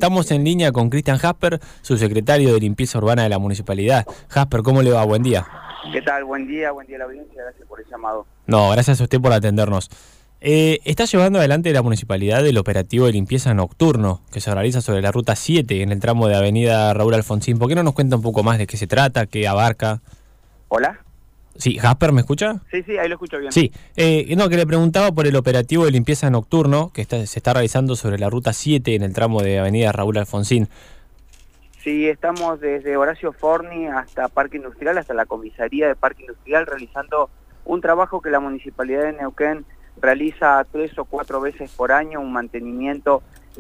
estamos en línea con Cristian Jasper, subsecretario de Limpieza Urbana de la Municipalidad. Jasper, ¿cómo le va? Buen día. ¿Qué tal? Buen día a la audiencia, gracias por el llamado. No, gracias a usted por atendernos. Está llevando adelante la Municipalidad el operativo de limpieza nocturno que se realiza sobre la Ruta 7 en el tramo de Avenida Raúl Alfonsín. ¿Por qué no nos cuenta un poco más de qué se trata, qué abarca? ¿Hola? Sí, Jasper, ¿me escucha? Sí, ahí lo escucho bien. Sí, que le preguntaba por el operativo de limpieza nocturno que se está realizando sobre la Ruta 7 en el tramo de Avenida Raúl Alfonsín. Sí, estamos desde Horacio Forni hasta Parque Industrial, hasta la comisaría de Parque Industrial, realizando un trabajo que la Municipalidad de Neuquén realiza 3 o 4 veces por año, un mantenimiento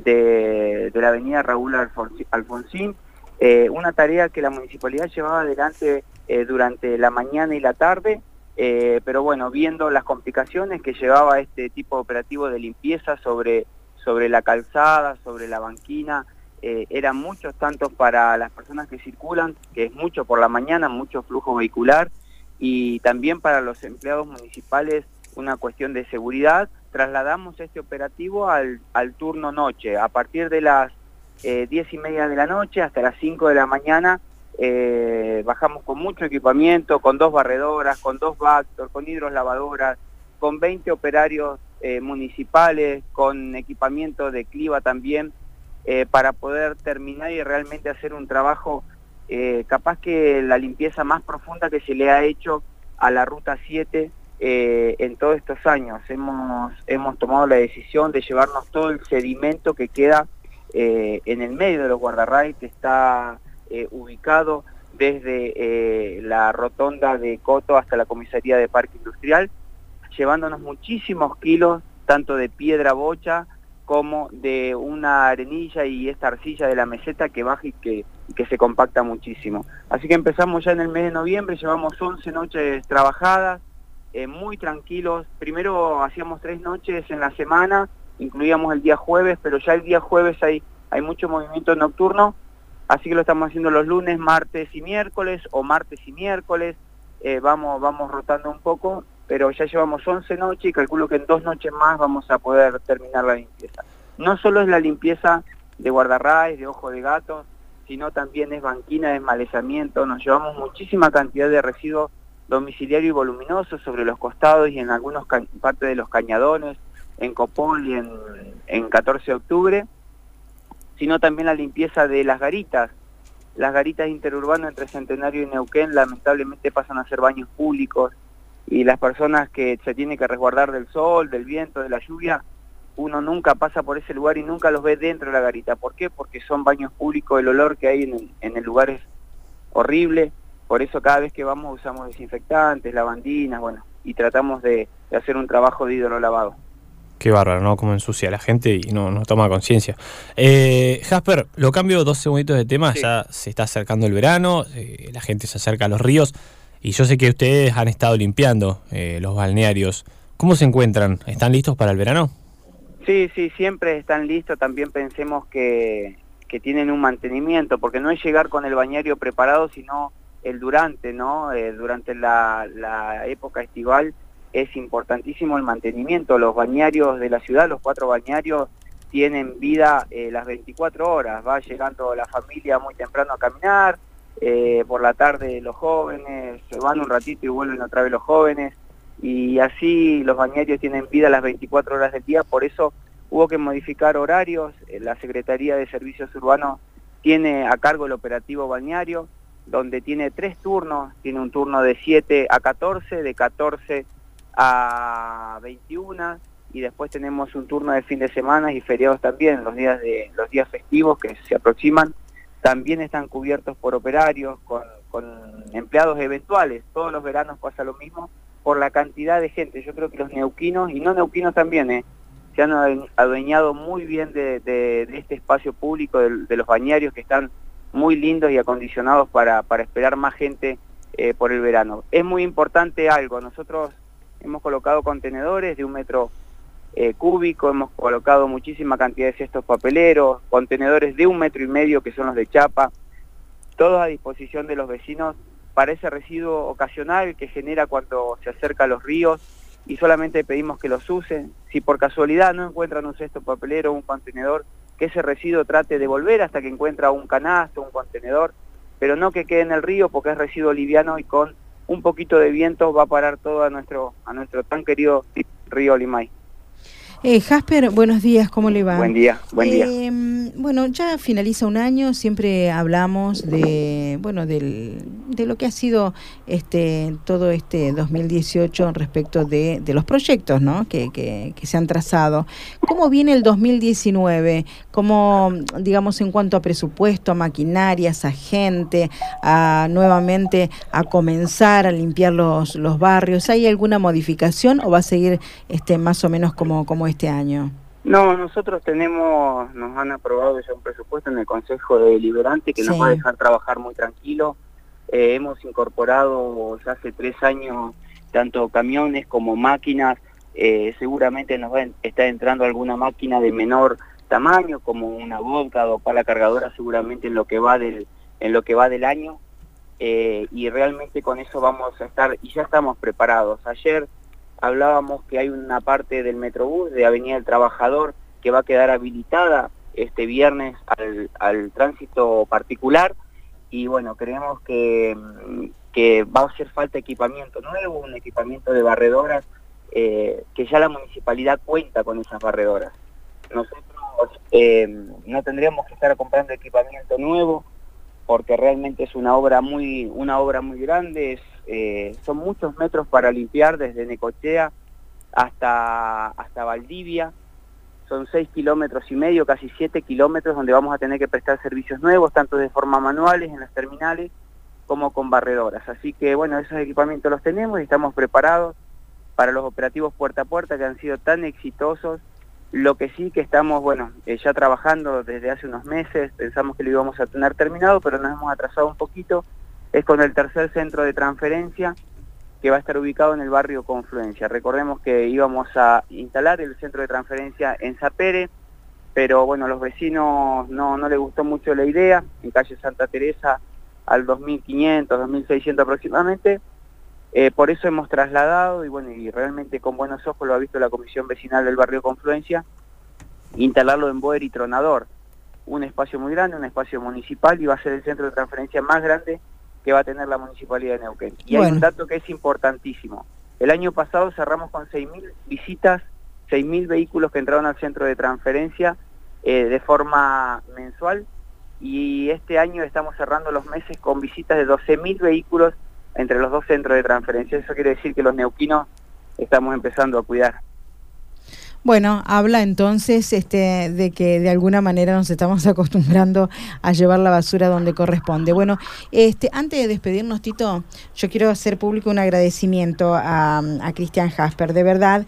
de la avenida Raúl Alfonsín, una tarea que la Municipalidad llevaba adelante durante la mañana y la tarde, pero bueno, viendo las complicaciones que llevaba este tipo de operativo de limpieza sobre la calzada, sobre la banquina, eran muchos tantos para las personas que circulan, que es mucho por la mañana, mucho flujo vehicular, y también para los empleados municipales una cuestión de seguridad. Trasladamos este operativo al turno noche, a partir de las 10:30 de la noche hasta las 5 de la mañana, bajamos con mucho equipamiento, con 2 barredoras, con 2 Vactor, con hidrolavadoras, con 20 operarios municipales, con equipamiento de cliva también, para poder terminar y realmente hacer un trabajo, capaz que la limpieza más profunda que se le ha hecho a la Ruta 7 en todos estos años. Hemos tomado la decisión de llevarnos todo el sedimento que queda en el medio de los guardarrays, que está ubicado desde la rotonda de Coto hasta la comisaría de Parque Industrial, llevándonos muchísimos kilos, tanto de piedra bocha como de una arenilla y esta arcilla de la meseta que baja y que se compacta muchísimo. Así que empezamos ya en el mes de noviembre, llevamos 11 noches trabajadas, muy tranquilos. Primero hacíamos 3 noches en la semana, incluíamos el día jueves, pero ya el día jueves hay mucho movimiento nocturno, así que lo estamos haciendo los lunes, martes y miércoles, o martes y miércoles, vamos rotando un poco, pero ya llevamos 11 noches y calculo que en 2 noches más vamos a poder terminar la limpieza. No solo es la limpieza de guardarrays, de ojo de gato, sino también es banquina, desmalezamiento. Nos llevamos muchísima cantidad de residuos domiciliario y voluminoso sobre los costados y en algunas partes de los cañadones, en Copol y en 14 de octubre, sino también la limpieza de las garitas. Las garitas interurbanas entre Centenario y Neuquén lamentablemente pasan a ser baños públicos, y las personas que se tienen que resguardar del sol, del viento, de la lluvia, uno nunca pasa por ese lugar y nunca los ve dentro de la garita. ¿Por qué? Porque son baños públicos, el olor que hay en el lugar es horrible. Por eso cada vez que vamos usamos desinfectantes, lavandinas, bueno, y tratamos de hacer un trabajo de hidrolavado. Qué bárbaro, ¿no? Cómo ensucia a la gente y no toma conciencia. Jasper, lo cambio 2 segunditos de tema. Sí. Ya se está acercando el verano, la gente se acerca a los ríos, y yo sé que ustedes han estado limpiando los balnearios. ¿Cómo se encuentran? ¿Están listos para el verano? Sí, siempre están listos. También pensemos que tienen un mantenimiento, porque no es llegar con el bañario preparado, sino el durante, ¿no? Durante la época estival es importantísimo el mantenimiento. Los bañarios de la ciudad, los 4 bañarios, tienen vida las 24 horas. Va llegando la familia muy temprano a caminar, por la tarde los jóvenes, se van un ratito y vuelven otra vez los jóvenes, y así los bañarios tienen vida las 24 horas del día. Por eso hubo que modificar horarios. La Secretaría de Servicios Urbanos tiene a cargo el operativo balneario, donde tiene 3 turnos. Tiene un turno de 7 a 14, de 14 a 21, y después tenemos un turno de fin de semana y feriados también. Los días festivos que se aproximan también están cubiertos por operarios, con empleados eventuales. Todos los veranos pasa lo mismo por la cantidad de gente. Yo creo que los neuquinos y no neuquinos también se han adueñado muy bien de este espacio público, de los bañarios, que están muy lindos y acondicionados para esperar más gente por el verano. Es muy importante algo: nosotros hemos colocado contenedores de 1 metro cúbico, hemos colocado muchísima cantidad de cestos papeleros, contenedores de 1,5 metros que son los de chapa, todos a disposición de los vecinos para ese residuo ocasional que genera cuando se acerca a los ríos, y solamente pedimos que los usen. Si por casualidad no encuentran un cesto papelero o un contenedor, que ese residuo trate de volver hasta que encuentra un canasto, un contenedor, pero no que quede en el río porque es residuo liviano y con un poquito de viento va a parar todo a nuestro tan querido río Limay. Jasper, buenos días, ¿cómo le va? Buen día. Bueno, ya finaliza un año, siempre hablamos de lo que ha sido todo este 2018 respecto de los proyectos, ¿no? que se han trazado. ¿Cómo viene el 2019? ¿Cómo, digamos, en cuanto a presupuesto, a maquinarias, a gente, nuevamente a comenzar a limpiar los barrios? ¿Hay alguna modificación o va a seguir más o menos como este año? No, nosotros nos han aprobado ya un presupuesto en el Consejo Deliberante que nos va a dejar trabajar muy tranquilo. Hemos incorporado ya hace 3 años tanto camiones como máquinas. Seguramente nos va a estar entrando alguna máquina de menor tamaño, como una vodka o pala cargadora, seguramente en lo que va del año. Y realmente con eso vamos a estar, y ya estamos preparados. Ayer hablábamos que hay una parte del Metrobús de Avenida del Trabajador que va a quedar habilitada este viernes al tránsito particular, y bueno, creemos que va a hacer falta equipamiento nuevo, un equipamiento de barredoras, que ya la municipalidad cuenta con esas barredoras. Nosotros no tendríamos que estar comprando equipamiento nuevo porque realmente es una obra muy grande. Son muchos metros para limpiar desde Necochea hasta Valdivia. Son 6,5 kilómetros, casi 7 kilómetros, donde vamos a tener que prestar servicios nuevos, tanto de forma manuales en las terminales como con barredoras. Así que bueno, esos equipamientos los tenemos y estamos preparados para los operativos puerta a puerta que han sido tan exitosos. Lo que sí que estamos, ya trabajando desde hace unos meses, pensamos que lo íbamos a tener terminado, pero nos hemos atrasado un poquito, es con el tercer centro de transferencia, que va a estar ubicado en el barrio Confluencia. Recordemos que íbamos a instalar el centro de transferencia en Sapere, pero bueno, los vecinos no les gustó mucho la idea, en calle Santa Teresa al 2.500, 2.600 aproximadamente. Por eso hemos trasladado, y realmente con buenos ojos lo ha visto la Comisión Vecinal del barrio Confluencia, instalarlo en Boer y Tronador, un espacio muy grande, un espacio municipal, y va a ser el centro de transferencia más grande que va a tener la Municipalidad de Neuquén. Y hay un dato que es importantísimo. El año pasado cerramos con 6.000 visitas, 6.000 vehículos que entraron al centro de transferencia de forma mensual, y este año estamos cerrando los meses con visitas de 12.000 vehículos entre los dos centros de transferencia. Eso quiere decir que los neuquinos estamos empezando a cuidar. Bueno, habla entonces de que de alguna manera nos estamos acostumbrando a llevar la basura donde corresponde. Bueno, antes de despedirnos, Tito, yo quiero hacer público un agradecimiento a Cristian Jasper, de verdad,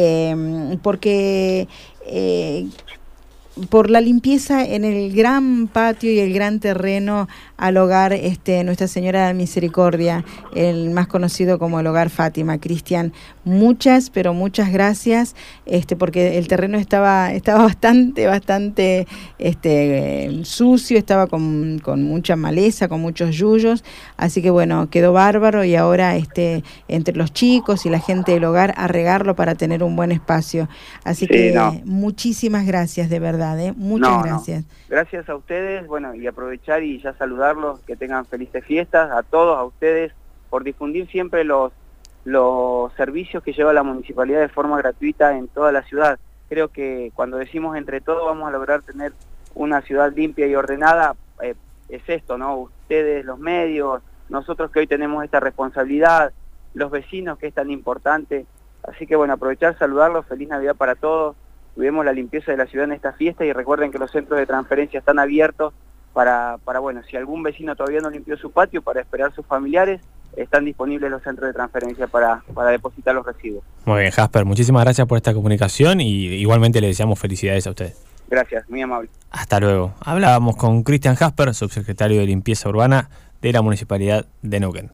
porque por la limpieza en el gran patio y el gran terreno al hogar Nuestra Señora de la Misericordia, el más conocido como el Hogar Fátima. Cristian, muchas gracias, porque el terreno estaba bastante sucio, estaba con mucha maleza, con muchos yuyos, así que bueno, quedó bárbaro, y ahora entre los chicos y la gente del hogar a regarlo para tener un buen espacio. Así que muchísimas gracias, de verdad. Muchas gracias. Gracias a ustedes, y aprovechar y ya saludarlos, que tengan felices fiestas, a todos, a ustedes, por difundir siempre los servicios que lleva la municipalidad de forma gratuita en toda la ciudad. Creo que cuando decimos entre todos vamos a lograr tener una ciudad limpia y ordenada, es esto, ¿no? Ustedes, los medios, nosotros que hoy tenemos esta responsabilidad, los vecinos, que es tan importante. Así que aprovechar, saludarlos, feliz Navidad para todos. Cuidemos la limpieza de la ciudad en esta fiesta, y recuerden que los centros de transferencia están abiertos para si algún vecino todavía no limpió su patio, para esperar a sus familiares, están disponibles los centros de transferencia para depositar los residuos. Muy bien, Jasper, muchísimas gracias por esta comunicación, y igualmente le deseamos felicidades a ustedes. Gracias, muy amable. Hasta luego. Hablábamos con Cristian Jasper, subsecretario de Limpieza Urbana de la Municipalidad de Neuquén.